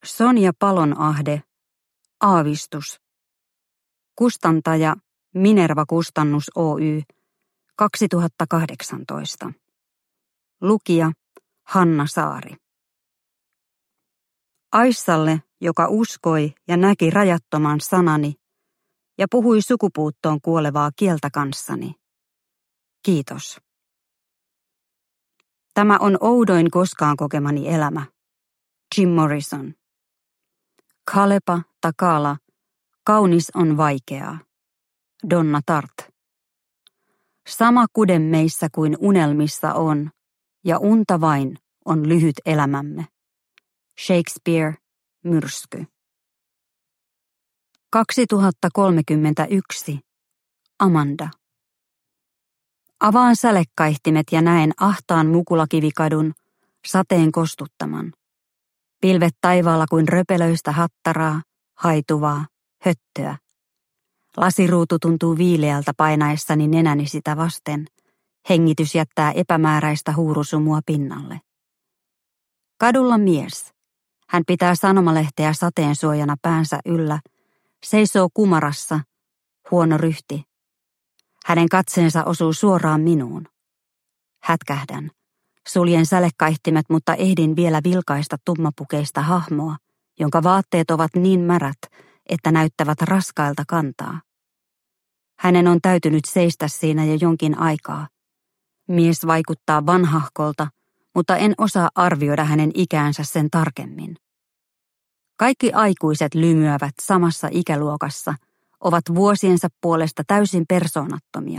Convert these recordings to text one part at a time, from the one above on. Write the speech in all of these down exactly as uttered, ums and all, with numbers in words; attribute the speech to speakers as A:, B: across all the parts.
A: Sonja Palonahde, Aavistus. Kustantaja Minerva Kustannus Oy, kaksituhattakahdeksantoista. Lukija Hanna Saari. Aissalle, joka uskoi ja näki rajattoman sanani ja puhui sukupuuttoon kuolevaa kieltä kanssani. Kiitos. Tämä on oudoin koskaan kokemani elämä. Jim Morrison. Kalepa takala, kaunis on vaikeaa. Donna Tartt. Sama kude meissä kuin unelmissa on, ja unta vain on lyhyt elämämme. Shakespeare, Myrsky. kaksituhattakolmekymmentäyksi. Amanda. Avaan sälekkaihtimet ja näen ahtaan Mukulakivikadun, sateen kostuttaman. Pilvet taivaalla kuin röpelöistä hattaraa, haituvaa, höttöä. Lasiruutu tuntuu viileältä painaessani nenäni sitä vasten. Hengitys jättää epämääräistä huurusumua pinnalle. Kadulla mies. Hän pitää sanomalehteä sateen suojana päänsä yllä. Seisoo kumarassa. Huono ryhti. Hänen katseensa osuu suoraan minuun. Hätkähdän. Suljen sälekkaihtimet, mutta ehdin vielä vilkaista tummapukeista hahmoa, jonka vaatteet ovat niin märät, että näyttävät raskailta kantaa. Hänen on täytynyt seistä siinä jo jonkin aikaa. Mies vaikuttaa vanhahkolta, mutta en osaa arvioida hänen ikäänsä sen tarkemmin. Kaikki aikuiset lymyävät samassa ikäluokassa, ovat vuosiensa puolesta täysin persoonattomia.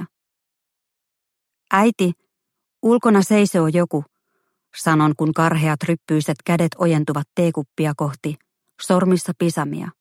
A: Äiti, ulkona seisoo joku, sanon kun karheat ryppyiset kädet ojentuvat teekuppia kohti, sormissa pisamia.